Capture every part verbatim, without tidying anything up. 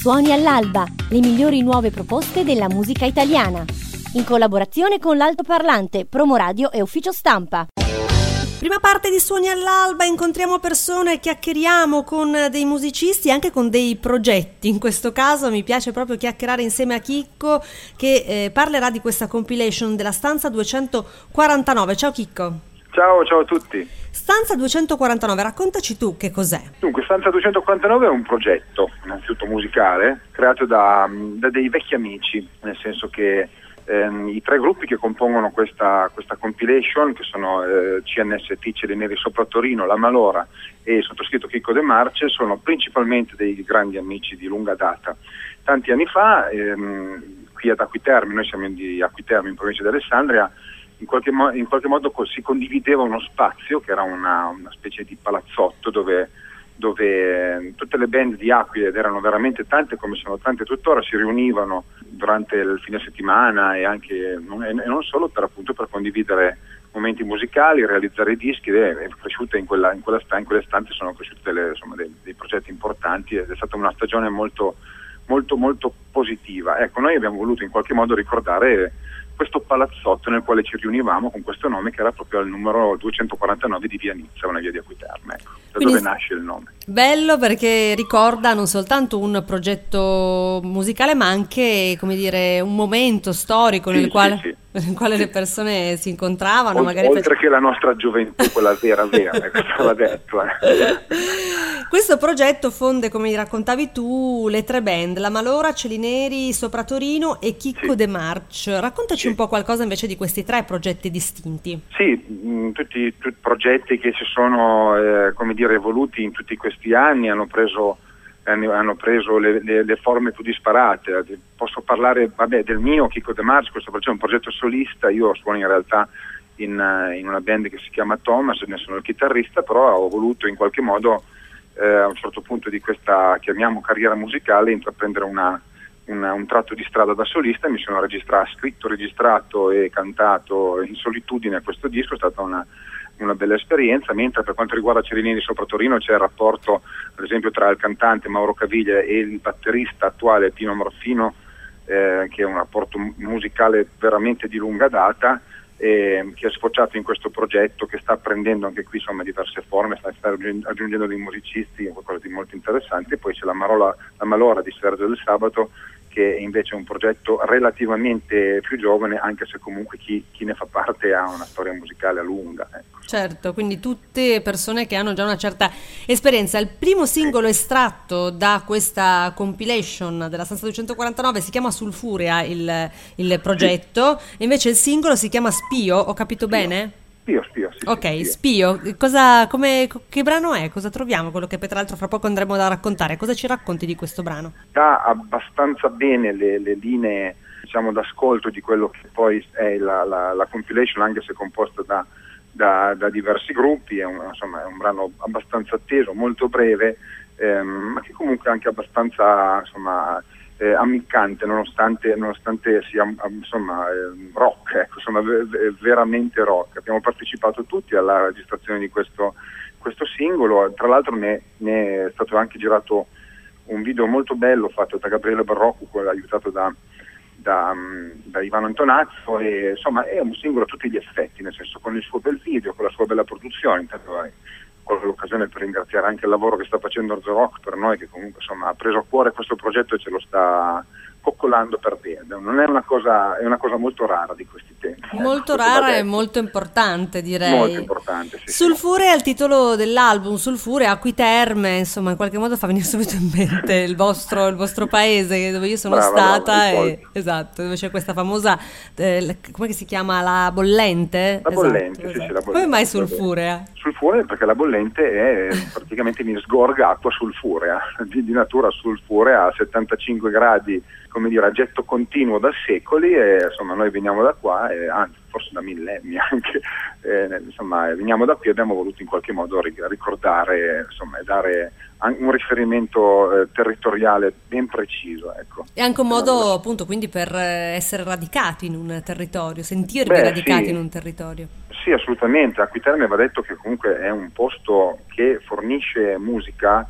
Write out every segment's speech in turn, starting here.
Suoni all'alba, le migliori nuove proposte della musica italiana. In collaborazione con l'Altoparlante, Promo Radio e Ufficio Stampa. Prima parte di Suoni all'alba, incontriamo persone, chiacchieriamo con dei musicisti e anche con dei progetti. In questo caso mi piace proprio chiacchierare insieme a Chicco che eh, parlerà di questa compilation della Stanza duecentoquarantanove. Ciao Chicco. Ciao, ciao a tutti. Stanza duecentoquarantanove, raccontaci tu che cos'è. Dunque, Stanza duecentoquarantanove è un progetto, innanzitutto musicale, creato da, da dei vecchi amici, nel senso che ehm, i tre gruppi che compongono questa, questa compilation, che sono eh, C N S T, Cieli Neri Sopra Torino, La Malora e il sottoscritto Chicco De Marce, sono principalmente dei grandi amici di lunga data. Tanti anni fa, ehm, qui ad Acquiterme, noi siamo di Acquiterme in provincia di Alessandria, In qualche, mo- in qualche modo co- si condivideva uno spazio che era una, una specie di palazzotto dove, dove eh, tutte le band di Acqui, ed erano veramente tante come sono tante tuttora, si riunivano durante il fine settimana e anche non, e non solo per appunto per condividere momenti musicali, realizzare dischi. Ed è cresciuta in quella, in quella sta- in quelle stanze sono cresciuti delle, insomma, dei, dei progetti importanti ed è stata una stagione molto molto molto positiva. Ecco, noi abbiamo voluto in qualche modo ricordare questo palazzotto nel quale ci riunivamo con questo nome che era proprio al numero duecentoquarantanove di via Nizza, una via di Acquiterme, ecco, da Quindi, dove nasce il nome. Bello perché ricorda non soltanto un progetto musicale ma anche, come dire, un momento storico sì, nel, sì, quale, sì. nel quale le persone si incontravano. Ol- magari oltre face... che la nostra gioventù, quella vera vera, questo va detto. Eh. Questo progetto fonde, come raccontavi tu, le tre band, La Malora, Cieli Neri Sopra Torino e Chicco Sì. De Marce. Raccontaci Sì. un po' qualcosa invece di questi tre progetti distinti. Sì, mh, tutti, tutti progetti che si sono eh, come dire evoluti in tutti questi anni, hanno preso hanno, hanno preso le, le, le forme più disparate. Posso parlare vabbè, del mio Chicco De Marce, questo progetto è un progetto solista, io suono in realtà in, in una band che si chiama Thomas, ne sono il chitarrista, però ho voluto in qualche modo eh, a un certo punto di questa, chiamiamo, carriera musicale, intraprendere una Una, un tratto di strada da solista e mi sono registrato, scritto, registrato e cantato in solitudine questo disco. È stata una, una bella esperienza, mentre per quanto riguarda Cieli Neri Sopra Torino c'è il rapporto ad esempio tra il cantante Mauro Caviglia e il batterista attuale Pino Morfino, eh, che è un rapporto musicale veramente di lunga data, eh, che è sfociato in questo progetto che sta prendendo anche qui insomma diverse forme, sta, sta aggiungendo dei musicisti, qualcosa di molto interessante. Poi c'è la, Marola, la Malora di Sergio Del Sabato, che invece è un progetto relativamente più giovane, anche se comunque chi, chi ne fa parte ha una storia musicale lunga. Ecco. Certo, quindi tutte persone che hanno già una certa esperienza. Il primo singolo estratto da questa compilation della Stanza duecentoquarantanove si chiama Sulfurea, il, il progetto, sì. E invece il singolo si chiama Spio, ho capito Spio. bene? Spio, Spio, sì. Ok, sì, Spio, cosa, come, che brano è? Cosa troviamo? Quello che poi tra l'altro fra poco andremo da raccontare. Cosa ci racconti di questo brano? Dà abbastanza bene le, le linee, diciamo, d'ascolto di quello che poi è la, la, la compilation, anche se composta da, da, da diversi gruppi. È un, insomma, è un brano abbastanza atteso, molto breve, ehm, ma che comunque è anche abbastanza, insomma, Eh, ammiccante, nonostante, nonostante sia insomma eh, rock, ecco, insomma v- v- veramente rock. Abbiamo partecipato tutti alla registrazione di questo, questo singolo, tra l'altro ne, ne è stato anche girato un video molto bello fatto da Gabriele Barrocco, aiutato da, da, da Ivano Antonazzo, e insomma è un singolo a tutti gli effetti, nel senso con il suo bel video, con la sua bella produzione. Intanto colgo l'occasione per ringraziare anche il lavoro che sta facendo Orzo Rock per noi, che comunque insomma ha preso a cuore questo progetto e ce lo sta coccolando per bene. Non è una cosa, è una cosa molto rara di questi tempi. Molto ecco, rara e molto importante, direi. Molto importante, sì. Sulfurea è il titolo dell'album, Sulfurea, Acquiterme, insomma in qualche modo fa venire subito in mente il vostro, il vostro paese dove io sono brava, stata, brava, e, esatto, dove c'è questa famosa, eh, come si chiama, la Bollente? La esatto, Bollente, esatto. sì, sì, la Bollente. Come mai Sulfurea? Sulfurea perché la Bollente è praticamente mi sgorga acqua sulfurea, di, di natura sulfurea a settantacinque gradi, come dire, a getto continuo da secoli, e insomma noi veniamo da qua, e, anzi forse da millenni anche, eh, insomma veniamo da qui e abbiamo voluto in qualche modo ricordare, insomma, e dare un riferimento eh, territoriale ben preciso, ecco. E anche un modo appunto quindi per essere radicati in un territorio, sentirvi Beh, radicati sì. in un territorio. Sì, assolutamente. Acquiterme va detto che comunque è un posto che fornisce musica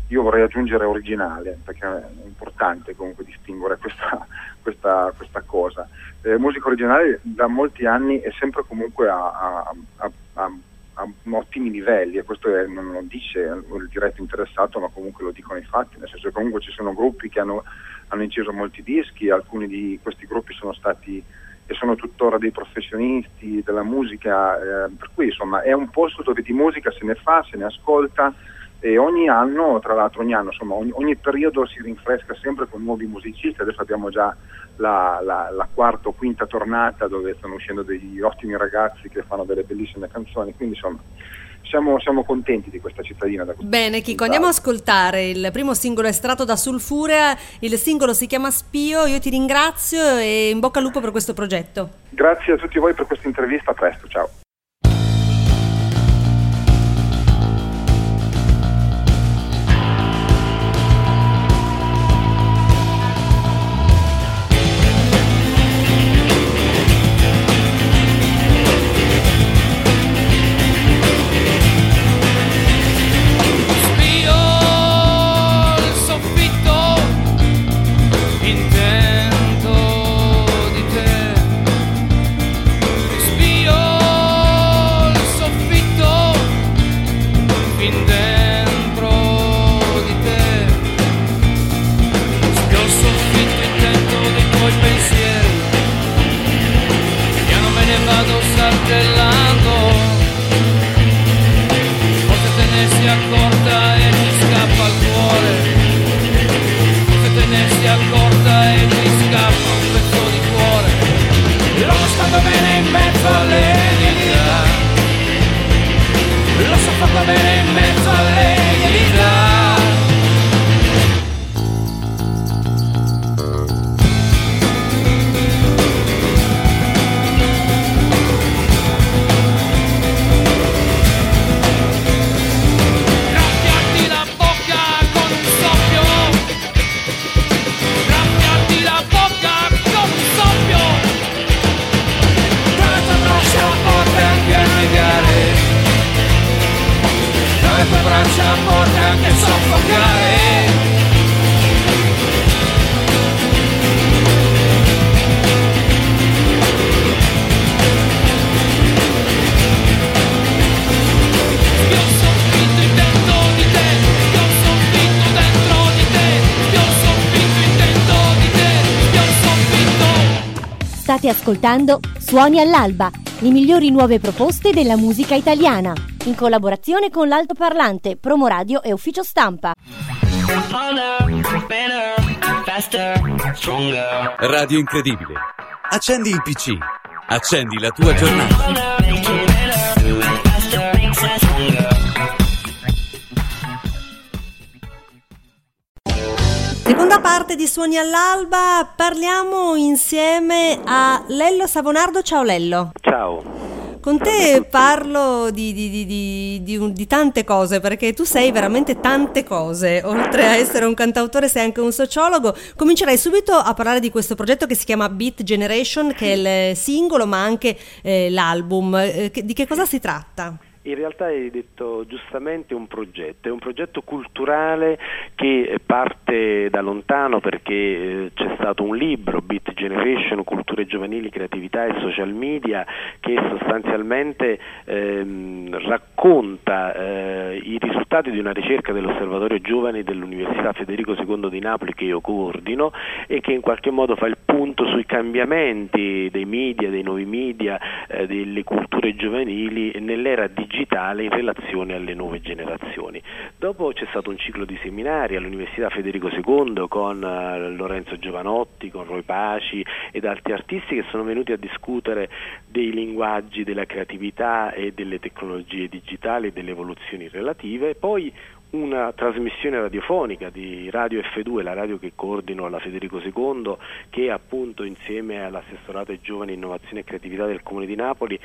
io vorrei aggiungere originale, perché è importante comunque distinguere questa, questa, questa cosa. Eh, musica originale da molti anni è sempre comunque a, a, a, a, a ottimi livelli, e questo è, non lo dice il diretto interessato, ma comunque lo dicono i fatti, nel senso che comunque ci sono gruppi che hanno, hanno inciso molti dischi, alcuni di questi gruppi sono stati e sono tuttora dei professionisti della musica, eh, per cui insomma è un posto dove di musica se ne fa, se ne ascolta, e ogni anno, tra l'altro ogni anno, insomma ogni, ogni periodo si rinfresca sempre con nuovi musicisti. Adesso abbiamo già la, la, la quarta o quinta tornata dove stanno uscendo degli ottimi ragazzi che fanno delle bellissime canzoni, quindi insomma siamo, siamo contenti di questa cittadina. Da Bene Chico, andiamo ad ascoltare il primo singolo estratto da Sulfurea, il singolo si chiama Spio. Io ti ringrazio e in bocca al lupo per questo progetto. Grazie a tutti voi per questa intervista, a presto, ciao. State ascoltando Suoni all'Alba, le migliori nuove proposte della musica italiana, in collaborazione con l'Altoparlante, Promoradio e Ufficio Stampa. Radio Incredibile. Accendi il P C. Accendi la tua giornata. Seconda parte di Suoni all'Alba, parliamo insieme a Lello Savonardo. Ciao Lello. Ciao. Con te parlo di, di, di, di, di, un, di tante cose, perché tu sei veramente tante cose. Oltre a essere un cantautore sei anche un sociologo. Comincerei subito a parlare di questo progetto che si chiama Beat Generation, che è il singolo ma anche eh, l'album. Eh, che, di che cosa si tratta? In realtà hai detto giustamente un progetto, è un progetto culturale che parte da lontano, perché eh, c'è stato un libro, Beat Generation, Culture Giovanili, Creatività e Social Media, che sostanzialmente ehm, racconta eh, i risultati di una ricerca dell'Osservatorio Giovani dell'Università Federico secondo di Napoli, che io coordino, e che in qualche modo fa il punto sui cambiamenti dei media, dei nuovi media, eh, delle culture giovanili nell'era digitale in relazione alle nuove generazioni. Dopo c'è stato un ciclo di seminari all'Università Federico secondo con uh, Lorenzo Giovanotti, con Roy Paci ed altri artisti che sono venuti a discutere dei linguaggi, della creatività e delle tecnologie digitali e delle evoluzioni relative. Poi una trasmissione radiofonica di Radio F due, la radio che coordino alla Federico secondo, che appunto insieme all'assessorato ai giovani, innovazione e creatività del Comune di Napoli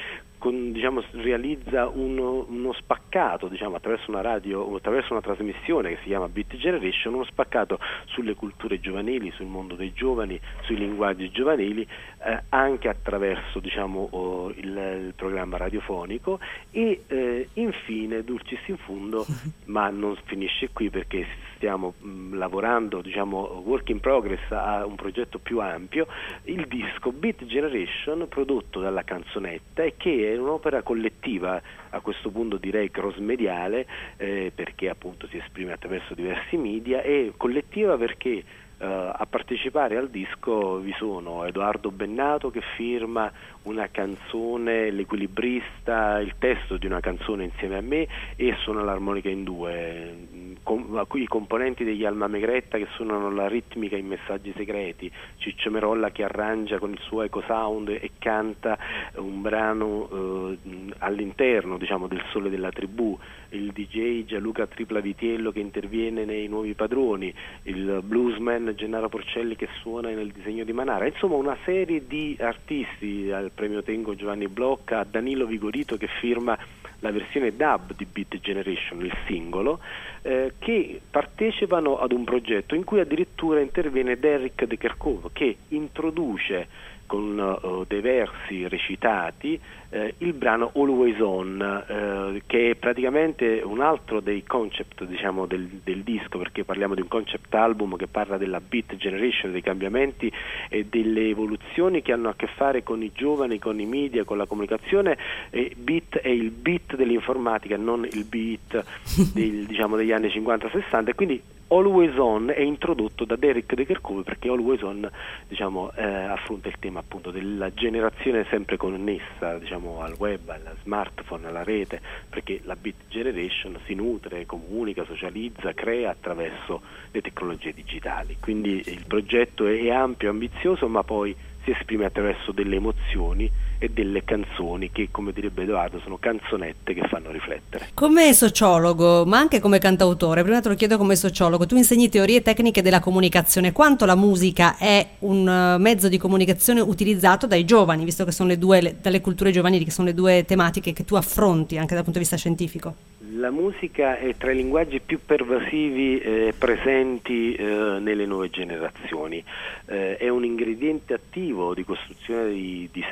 con, diciamo, realizza uno, uno spaccato, diciamo, attraverso una radio, attraverso una trasmissione che si chiama Beat Generation, uno spaccato sulle culture giovanili, sul mondo dei giovani, sui linguaggi giovanili, eh, anche attraverso, diciamo, oh, il, il programma radiofonico e eh, infine, dulcis in fundo, ma non finisce qui perché stiamo mh, lavorando, diciamo, work in progress a un progetto più ampio, il disco Beat Generation prodotto dalla Canzonetta, e che è un'opera collettiva, a questo punto direi cross-mediale, eh, perché appunto si esprime attraverso diversi media, e collettiva perché Uh, a partecipare al disco vi sono Edoardo Bennato che firma una canzone, l'equilibrista, il testo di una canzone insieme a me, e suona l'armonica in due, com- a cui i componenti degli Alma Megretta che suonano la ritmica in Messaggi Segreti, Ciccio Merolla che arrangia con il suo eco sound e canta un brano uh, all'interno, diciamo, del Sole della Tribù, il D J Gianluca Tripla Vitiello che interviene nei Nuovi Padroni, il bluesman Gennaro Porcelli che suona nel Disegno di Manara, insomma una serie di artisti, al premio Tengo Giovanni Blocca, Danilo Vigorito che firma la versione dub di Beat Generation, il singolo, eh, che partecipano ad un progetto in cui addirittura interviene Derrick De Kerkhove che introduce con uh, dei versi recitati eh, il brano Always On, eh, che è praticamente un altro dei concept, diciamo, del, del disco, perché parliamo di un concept album che parla della Beat Generation, dei cambiamenti e delle evoluzioni che hanno a che fare con i giovani, con i media, con la comunicazione. E beat è il beat dell'informatica, non il beat del, diciamo, degli anni cinquanta sessanta, e quindi Always On è introdotto da Derrick De Kerkhove perché Always On, diciamo, eh, affronta il tema appunto della generazione sempre connessa, diciamo, al web, al smartphone, alla rete, perché la Beat Generation si nutre, comunica, socializza, crea attraverso le tecnologie digitali. Quindi il progetto è ampio, ambizioso, ma poi si esprime attraverso delle emozioni e delle canzoni che, come direbbe Edoardo, sono canzonette che fanno riflettere. Come sociologo, ma anche come cantautore, prima te lo chiedo come sociologo, tu insegni teorie tecniche della comunicazione, quanto la musica è un mezzo di comunicazione utilizzato dai giovani, visto che sono le due, le, dalle culture giovanili, che sono le due tematiche che tu affronti anche dal punto di vista scientifico? La musica è tra i linguaggi più pervasivi e presenti eh, nelle nuove generazioni, eh, è un ingrediente attivo di costruzione di, di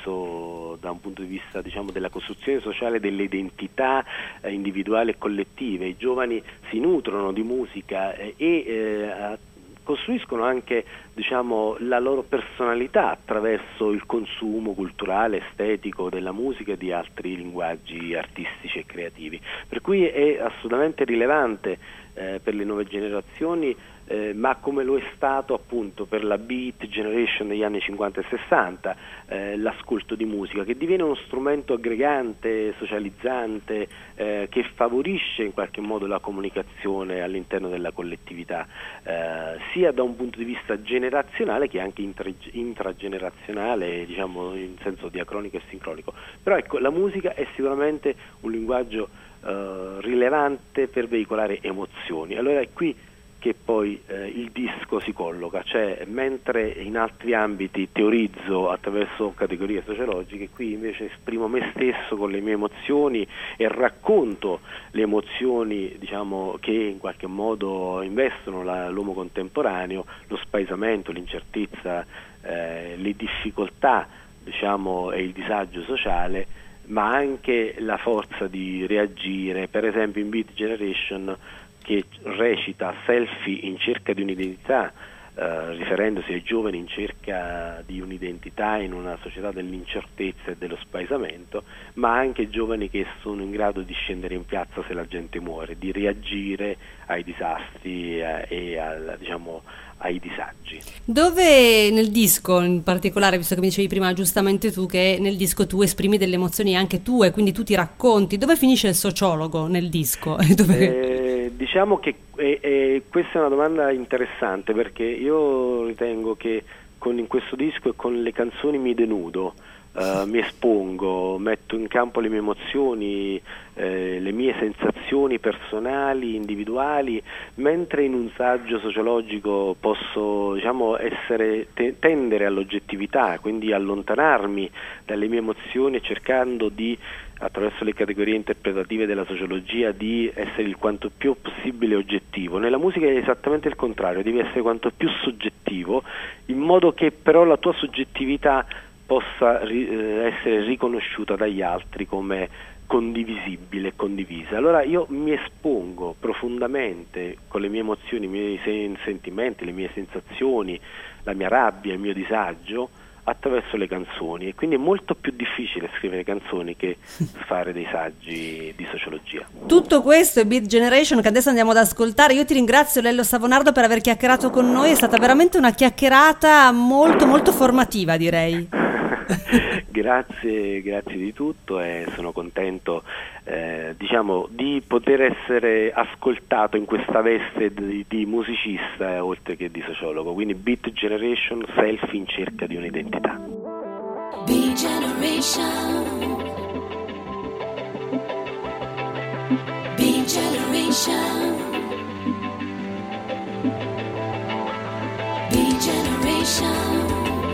senso da un punto di vista, diciamo, della costruzione sociale delle identità eh, individuali e collettive. I giovani si nutrono di musica eh, e eh, costruiscono anche, diciamo, la loro personalità attraverso il consumo culturale, estetico della musica e di altri linguaggi artistici e creativi, per cui è assolutamente rilevante eh, per le nuove generazioni, eh, ma come lo è stato appunto per la Beat Generation degli anni cinquanta e sessanta, eh, l'ascolto di musica, che diviene uno strumento aggregante, socializzante, eh, che favorisce in qualche modo la comunicazione all'interno della collettività, eh, sia da un punto di vista generazionale che anche intra- intragenerazionale, diciamo in senso diacronico e sincronico. Però ecco, la musica è sicuramente un linguaggio eh, rilevante per veicolare emozioni. Allora è qui che poi eh, il disco si colloca, cioè mentre in altri ambiti teorizzo attraverso categorie sociologiche, qui invece esprimo me stesso con le mie emozioni e racconto le emozioni, diciamo, che in qualche modo investono la, l'uomo contemporaneo, lo spaesamento, l'incertezza, eh, le difficoltà, diciamo, e il disagio sociale, ma anche la forza di reagire. Per esempio in Beat Generation, che recita selfie in cerca di un'identità, eh, riferendosi ai giovani in cerca di un'identità in una società dell'incertezza e dello spaesamento, ma anche giovani che sono in grado di scendere in piazza se la gente muore, di reagire ai disastri eh, e al, diciamo, ai disagi. Dove nel disco in particolare, visto che mi dicevi prima giustamente tu che nel disco tu esprimi delle emozioni anche tue, quindi tu ti racconti, dove finisce il sociologo nel disco? Dove... Eh, diciamo che eh, eh, questa è una domanda interessante, perché io ritengo che con in questo disco e con le canzoni mi denudo, Uh, mi espongo, metto in campo le mie emozioni, eh, le mie sensazioni personali, individuali, mentre in un saggio sociologico posso, diciamo, essere te- tendere all'oggettività, quindi allontanarmi dalle mie emozioni e cercando di, attraverso le categorie interpretative della sociologia, di essere il quanto più possibile oggettivo. Nella musica è esattamente il contrario, devi essere quanto più soggettivo, in modo che però la tua soggettività possa ri- essere riconosciuta dagli altri come condivisibile e condivisa. Allora io mi espongo profondamente con le mie emozioni, i miei sen- sentimenti, le mie sensazioni, la mia rabbia, il mio disagio attraverso le canzoni, e quindi è molto più difficile scrivere canzoni che fare dei saggi di sociologia. Tutto questo è Beat Generation, che adesso andiamo ad ascoltare. Io ti ringrazio, Lello Savonardo, per aver chiacchierato con noi, è stata veramente una chiacchierata molto molto formativa, direi. Grazie, grazie di tutto, e sono contento eh, diciamo di poter essere ascoltato in questa veste di, di musicista, eh, oltre che di sociologo. Quindi Beat Generation, selfie in cerca di un'identità. Beat Generation, Beat Generation, Beat Generation,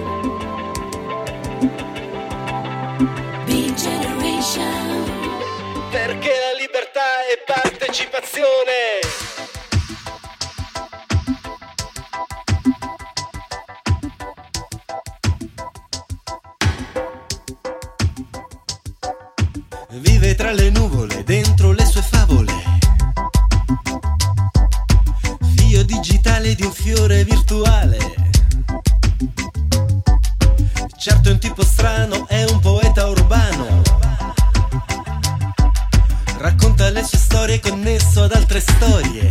Beat Generation. Perché la libertà è partecipazione. Vive tra le nuvole, dentro le sue favole, figlio digitale di un fiore virtuale. Certo è un tipo strano, è un poeta urbano, racconta le sue storie connesso ad altre storie,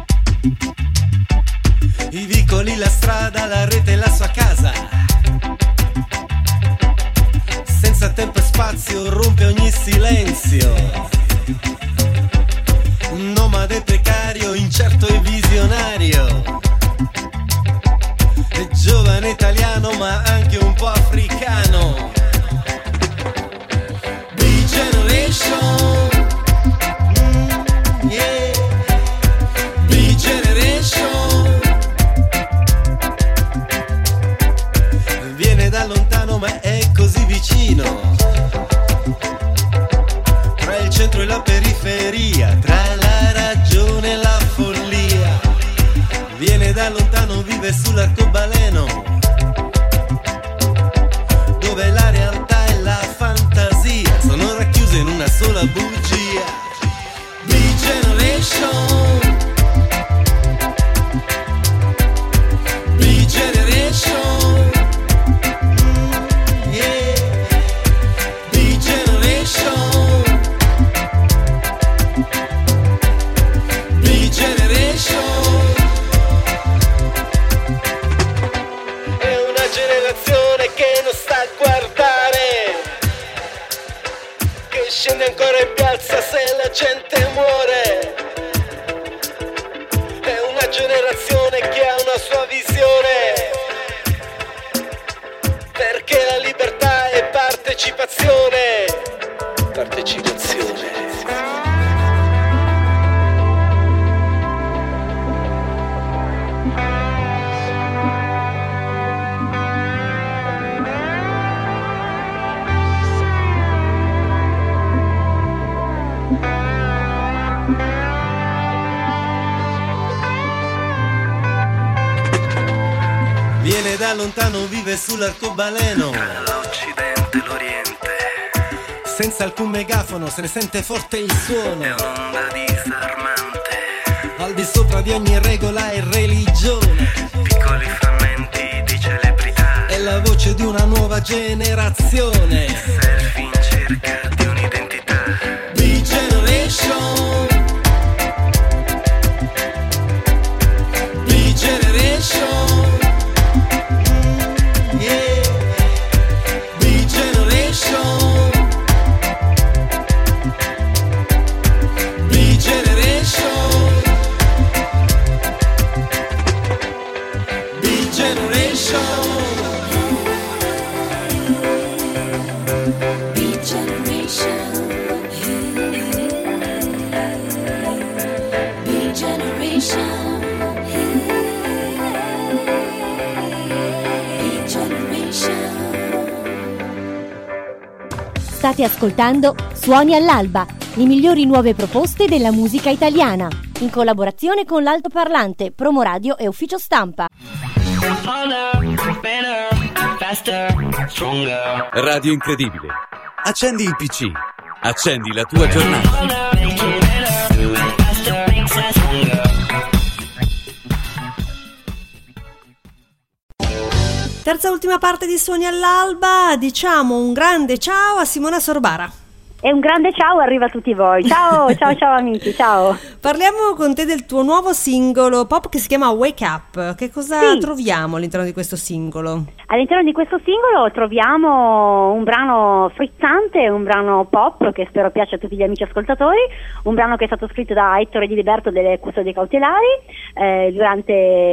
i vicoli, la strada, la rete, la sua casa. Senza tempo e spazio rompe ogni silenzio, un nomade precario, incerto e visionario. È giovane italiano ma anche un po' africano. Beat Generation, mm, yeah. Beat Generation. Viene da lontano ma è così vicino, tra il centro e la periferia, tra la ragione e la follia. Viene da lontano, vive sull'arcobaleno, dove la realtà e la fantasia sono racchiuse in una sola bugia. Beat Generation, Beat Generation, mm, yeah. Beat Generation, Beat Generation. Generazione che non sta a guardare, che scende ancora in piazza se la gente muore. È una generazione che ha una sua visione, perché la libertà è partecipazione. Partecipazione. Viene da lontano, vive sull'arcobaleno, Tra l'Occidente e l'Oriente, senza alcun megafono se ne sente forte il suono. è un'onda disarmante, Al di sopra di ogni regola e religione, piccoli frammenti di celebrità, è la voce di una nuova generazione. selfie in cerca di un'identità. Beat Generation, Beat Generation, mm, yeah. Beat Generation, Beat Generation, Beat Generation. State ascoltando Suoni all'alba, le migliori nuove proposte della musica italiana, in collaborazione con l'Altoparlante, Promoradio e Ufficio Stampa. Radio Incredibile. Accendi il P C. Accendi la tua giornata. Terza e ultima parte di Suoni all'alba, diciamo un grande ciao a Simona Sorbara. E un grande ciao arriva a tutti voi. Ciao, ciao, ciao amici, ciao. Parliamo con te del tuo nuovo singolo pop che si chiama Wake Up. Che cosa sì. troviamo all'interno di questo singolo? All'interno di questo singolo troviamo un brano frizzante, un brano pop che spero piace a tutti gli amici ascoltatori, un brano che è stato scritto da Ettore Di Liberto delle Custodie Cautelari eh, durante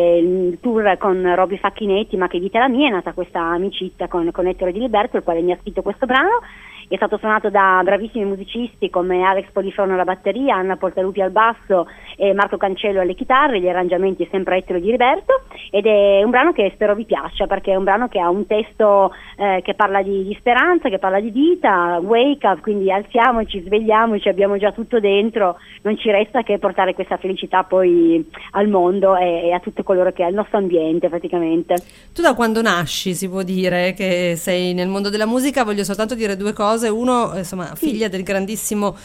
il tour con Robby Facchinetti, ma che vita la mia, è nata questa amicizia con, con Ettore Di Liberto, il quale mi ha scritto questo brano. È stato suonato da bravissimi musicisti come Alex Poliforno alla batteria, Anna Portalupi al basso e Marco Cancello alle chitarre, gli arrangiamenti sempre Ettore Di Liberto, ed è un brano che spero vi piaccia perché è un brano che ha un testo eh, che parla di, di speranza, che parla di vita, wake up, quindi alziamoci, svegliamoci, abbiamo già tutto dentro, non ci resta che portare questa felicità poi al mondo e, e a tutto coloro che è il nostro ambiente praticamente. Tu da quando nasci si può dire che sei nel mondo della musica? Voglio soltanto dire due cose. Uno, insomma, sì. figlia del grandissimo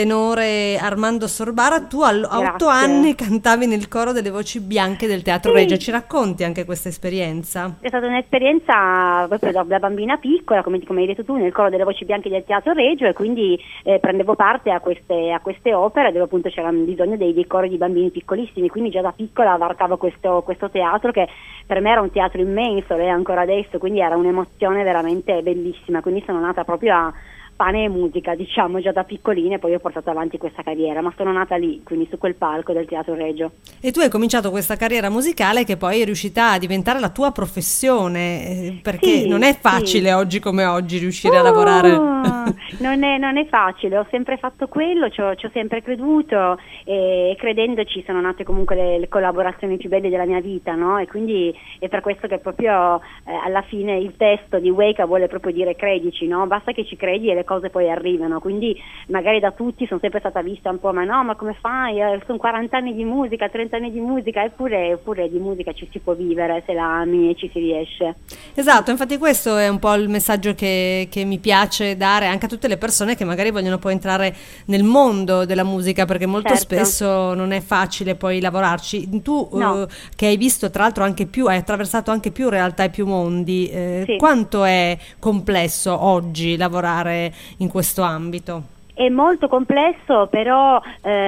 tenore Armando Sorbara, tu a otto anni cantavi nel coro delle Voci Bianche del Teatro sì. Regio. Ci racconti anche questa esperienza? È stata un'esperienza proprio da, da bambina piccola, come, come hai detto tu, nel coro delle Voci Bianche del Teatro Regio, e quindi eh, prendevo parte a queste, a queste opere dove appunto c'era bisogno dei, dei cori di bambini piccolissimi, quindi già da piccola varcavo questo, questo teatro che per me era un teatro immenso, lo è ancora adesso, quindi era un'emozione veramente bellissima, quindi sono nata proprio a pane e musica, diciamo, già da piccolina, e poi ho portato avanti questa carriera, ma sono nata lì, quindi su quel palco del Teatro Regio. E tu hai cominciato questa carriera musicale che poi è riuscita a diventare la tua professione, perché sì, non è facile sì. oggi come oggi riuscire oh, a lavorare. non, è, non è facile, ho sempre fatto quello, ci ho, ci ho sempre creduto, e credendoci sono nate comunque le, le collaborazioni più belle della mia vita, no? E quindi è per questo che proprio eh, alla fine il testo di Wake Up vuole proprio dire credici, no? Basta che ci credi e le cose poi arrivano, quindi magari da tutti sono sempre stata vista un po', ma no, ma come fai? Eh, sono quaranta anni di musica, trenta anni di musica, eppure, eppure di musica ci si può vivere se la ami e ci si riesce. Esatto, infatti questo è un po' il messaggio che, che mi piace dare anche a tutte le persone che magari vogliono poi entrare nel mondo della musica, perché molto certo. spesso non è facile poi lavorarci. Tu no. uh, che hai visto tra l'altro anche più, hai attraversato anche più realtà e più mondi, eh, sì. quanto è complesso oggi lavorare in questo ambito? È molto complesso, però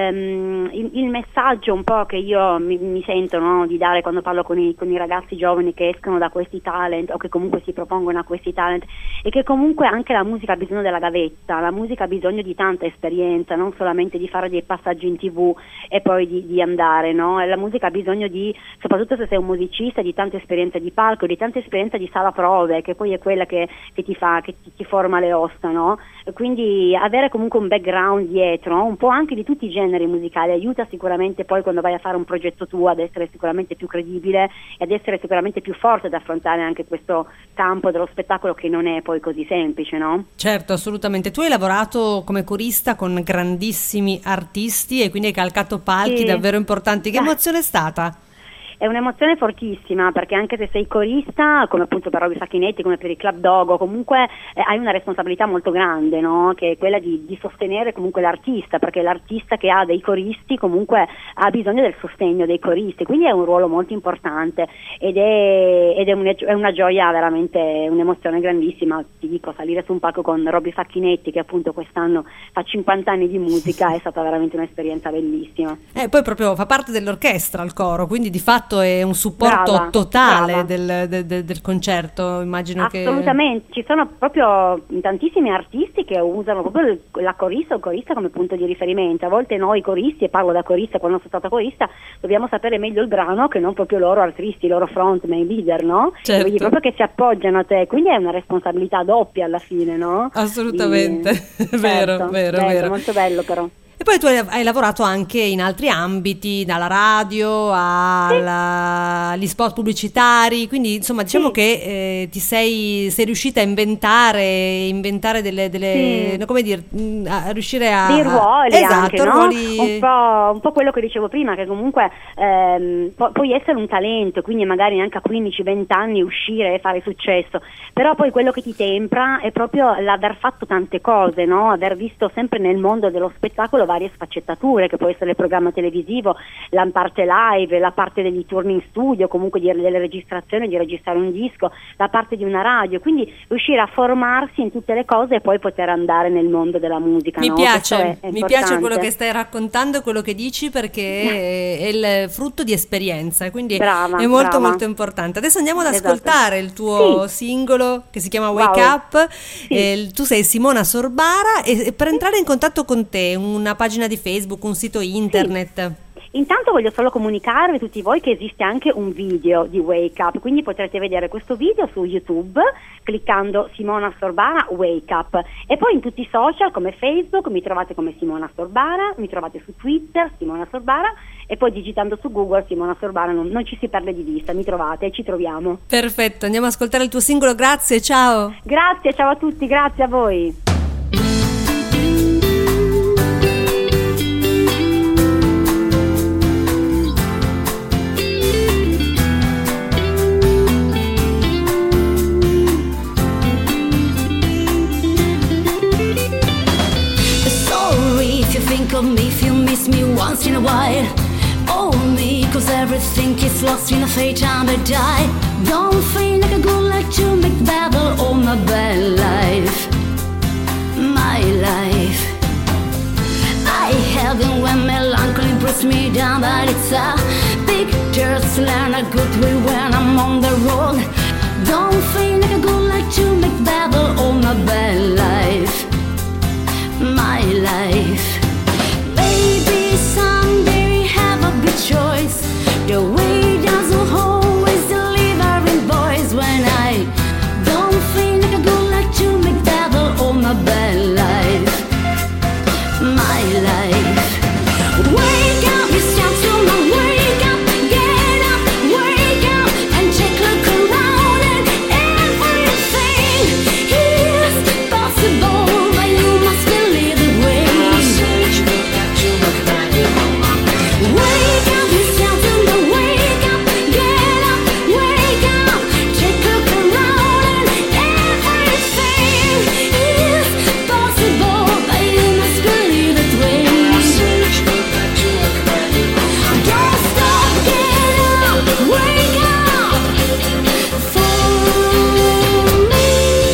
ehm, il, il messaggio un po' che io mi, mi sento, no, di dare quando parlo con i, con i ragazzi giovani che escono da questi talent o che comunque si propongono a questi talent, è che comunque anche la musica ha bisogno della gavetta, la musica ha bisogno di tanta esperienza, non solamente di fare dei passaggi in tv e poi di, di andare, no? La musica ha bisogno di, soprattutto se sei un musicista, di tanta esperienza di palco, di tanta esperienza di sala prove, che poi è quella che, che ti fa, che ti, ti forma le ossa, no? E quindi avere comunque un background dietro, no? Un po' anche di tutti i generi musicali aiuta sicuramente poi quando vai a fare un progetto tuo ad essere sicuramente più credibile e ad essere sicuramente più forte ad affrontare anche questo campo dello spettacolo che non è poi così semplice, no? Certo, assolutamente. Tu hai lavorato come corista con grandissimi artisti e quindi hai calcato palchi sì. davvero importanti. Che emozione è stata? È un'emozione fortissima, perché anche se sei corista, come appunto per Robby Facchinetti, come per il Club Dogo, comunque eh, hai una responsabilità molto grande, no? Che è quella di, di sostenere comunque l'artista, perché l'artista che ha dei coristi comunque ha bisogno del sostegno dei coristi, quindi è un ruolo molto importante ed è, ed è, un, è una gioia, veramente un'emozione grandissima. Ti dico, salire su un palco con Robby Facchinetti, che appunto quest'anno fa cinquanta anni di musica, è stata veramente un'esperienza bellissima. E eh, poi proprio fa parte dell'orchestra il coro, quindi di fatto è un supporto brava, totale brava. Del, del, del, del concerto, immagino. Assolutamente, che... ci sono proprio tantissimi artisti che usano proprio la corista o il corista come punto di riferimento. A volte noi coristi, e parlo da corista quando sono stata corista, dobbiamo sapere meglio il brano che non proprio loro artisti, loro frontman, leader, no? Certo. Quindi proprio che si appoggiano a te, quindi è una responsabilità doppia alla fine, no? Assolutamente, Di... vero, certo, vero, bello, vero. Molto bello però. E poi tu hai, hai lavorato anche in altri ambiti, dalla radio alla, agli spot pubblicitari, quindi insomma diciamo Sì. che eh, ti sei, sei riuscita a inventare, inventare delle, delle Sì. no, come dire, mh, a riuscire a... dei ruoli esatto, anche, no? ruoli... Un po', un po' quello che dicevo prima, che comunque ehm, pu- puoi essere un talento, quindi magari anche a quindici venti anni uscire e fare successo, però poi quello che ti tempra è proprio l'aver fatto tante cose, no? Aver visto sempre nel mondo dello spettacolo varie sfaccettature, che può essere il programma televisivo, la parte live, la parte degli turni in studio, comunque di, delle registrazioni, di registrare un disco, la parte di una radio, quindi riuscire a formarsi in tutte le cose e poi poter andare nel mondo della musica. Mi no? piace, Questo è mi piace quello importante. che stai raccontando e quello che dici, perché è il frutto di esperienza, e quindi Brava, è molto brava. molto importante. Adesso andiamo ad Esatto. ascoltare il tuo Sì. singolo che si chiama Wake Wow. Up. Eh, tu sei Simona Sorbara, e e per entrare in contatto con te, una pagina di Facebook, un sito internet. Intanto voglio solo comunicarvi a tutti voi che esiste anche un video di Wake Up, quindi potrete vedere questo video su YouTube cliccando Simona Sorbara Wake Up, e poi in tutti i social come Facebook mi trovate come Simona Sorbara, mi trovate su Twitter Simona Sorbara, e poi digitando su Google Simona Sorbara non, non ci si perde di vista, mi trovate e ci troviamo. Perfetto, andiamo ad ascoltare il tuo singolo, grazie, ciao. Grazie, ciao a tutti, grazie a voi. Sorry if you think of me, if you miss me once in a while. Oh me, cause everything is lost in a fate time to die. Don't feel like a good like to make battle all my bad life. My life I have been when melancholy brings me down, but it's a picture to learn a good way when I'm on the road. Don't feel like a good like to make battle all my bad life. My life. Maybe someday we have a big choice. The way doesn't always deliver in boys. When I don't feel like a good like to make battle all my bad life. My life. Wake up, it's time to my wake up. Get up, wake up, and take a look around, and everything is possible, but you must believe the way. Wake up, it's time to my wake up. Get up, wake up, take a look around, and everything is possible, but you must believe the way. Don't stop, get up, wake up for me.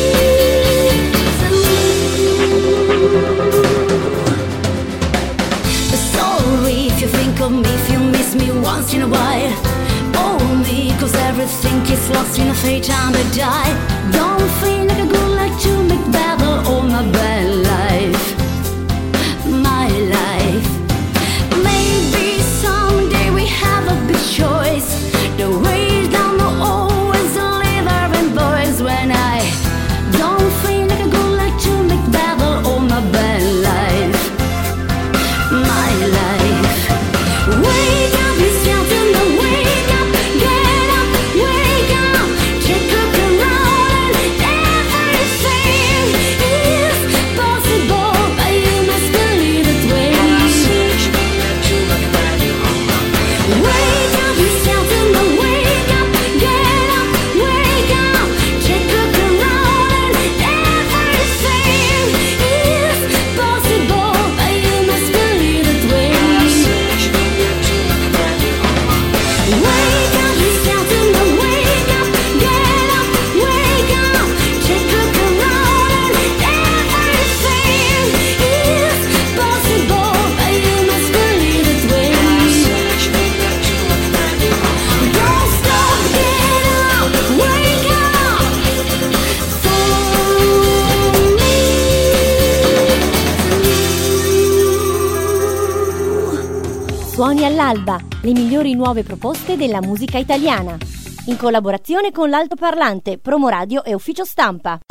Sorry if you think of me, if you miss me once in a while. Oh me, cause everything is lost in a fate time to die. Don't feel like a good like to make battle all my bad life. My life. Maybe someday we have a big choice. The way down will always deliver in boys. When I don't feel like a good like to make battle all my bad life. My life. Wake up, it's time to the wake up. Get up, wake up, take a look around, and everything is possible, but you must believe it way. Wake up, it's time to the wake up. Get up, wake up, take a look around, and everything is possible, but you must believe it way. Wake up, it's time to the wake up. Get up, wake up, take a look around, and everything is possible, but you must believe it way. Don't stop, get up, wake up for me. Suoni all'alba, le migliori nuove proposte della musica italiana. In collaborazione con l'altoparlante, Promoradio e Ufficio Stampa.